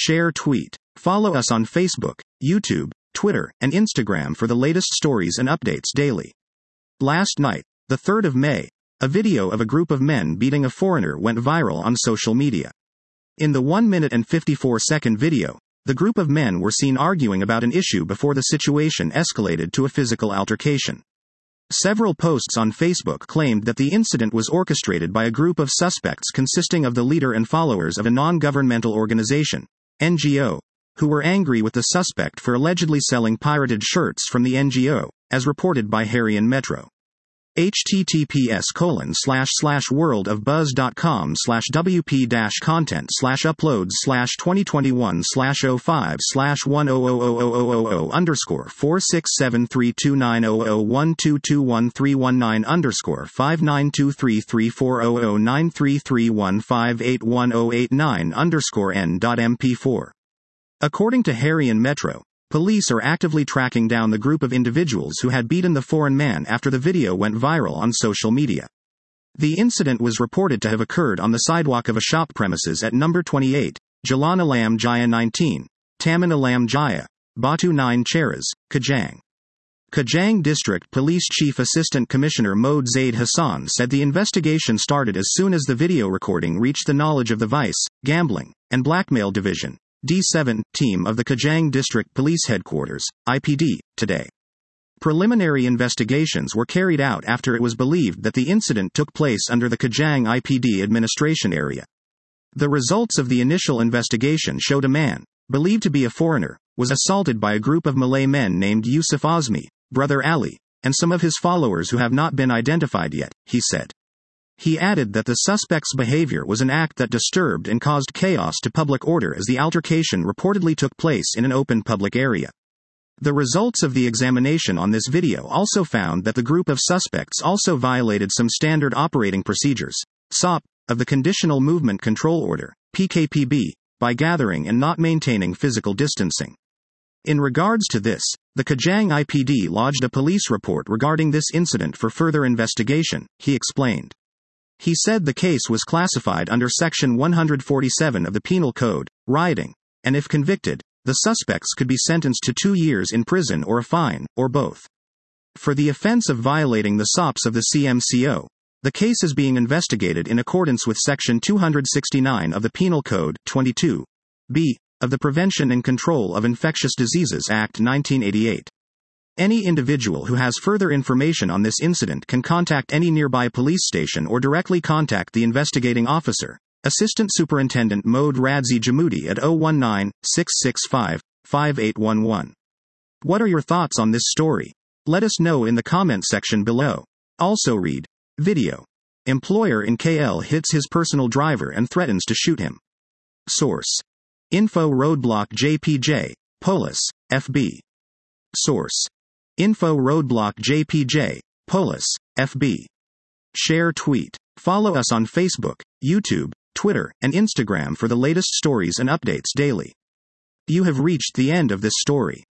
Share tweet. Follow us on Facebook, YouTube, Twitter, and Instagram for the latest stories and updates daily. Last night, the 3rd of May, a video of a group of men beating a foreigner went viral on social media. In the 1 minute and 54-second video, the group of men were seen arguing about an issue before the situation escalated to a physical altercation. Several posts on Facebook claimed that the incident was orchestrated by a group of suspects consisting of the leader and followers of a non-governmental organization, NGO, who were angry with the suspect for allegedly selling pirated shirts from the NGO, as reported by Harian Metro. https://world-of-buzz.com/uploads/2021/00001221309_score/592334009331589_n.mp4. According to Harian Metro, police are actively tracking down the group of individuals who had beaten the foreign man after the video went viral on social media. The incident was reported to have occurred on the sidewalk of a shop premises at number 28, Jalan Alam Jaya 19, Taman Alam Jaya, Batu 9 Cheras, Kajang. Kajang District Police Chief Assistant Commissioner Mohd Zaid Hassan said the investigation started as soon as the video recording reached the knowledge of the Vice, Gambling, and Blackmail Division, D7, team of the Kajang District Police Headquarters, IPD, today. Preliminary investigations were carried out after it was believed that the incident took place under the Kajang IPD administration area. The results of the initial investigation showed a man, believed to be a foreigner, was assaulted by a group of Malay men named Yusuf Azmi, Brother Ali, and some of his followers who have not been identified yet, he said. He added that the suspect's behavior was an act that disturbed and caused chaos to public order as the altercation reportedly took place in an open public area. The results of the examination on this video also found that the group of suspects also violated some standard operating procedures, SOP, of the Conditional Movement Control Order, PKPB, by gathering and not maintaining physical distancing. In regards to this, the Kajang IPD lodged a police report regarding this incident for further investigation, he explained. He said the case was classified under Section 147 of the Penal Code, rioting, and if convicted, the suspects could be sentenced to 2 years in prison or a fine, or both. For the offense of violating the SOPs of the CMCO, the case is being investigated in accordance with Section 269 of the Penal Code, 22b, of the Prevention and Control of Infectious Diseases Act 1988. Any individual who has further information on this incident can contact any nearby police station or directly contact the investigating officer, Assistant Superintendent Mohd Radzi Jamudi at 019-665-5811. What are your thoughts on this story? Let us know in the comment section below. Also read, video. Employer in KL hits his personal driver and threatens to shoot him. Source. Info Roadblock JPJ, Polis, FB. Source. Info Roadblock JPJ, Polis, FB. Share tweet. Follow us on Facebook, YouTube, Twitter, and Instagram for the latest stories and updates daily. You have reached the end of this story.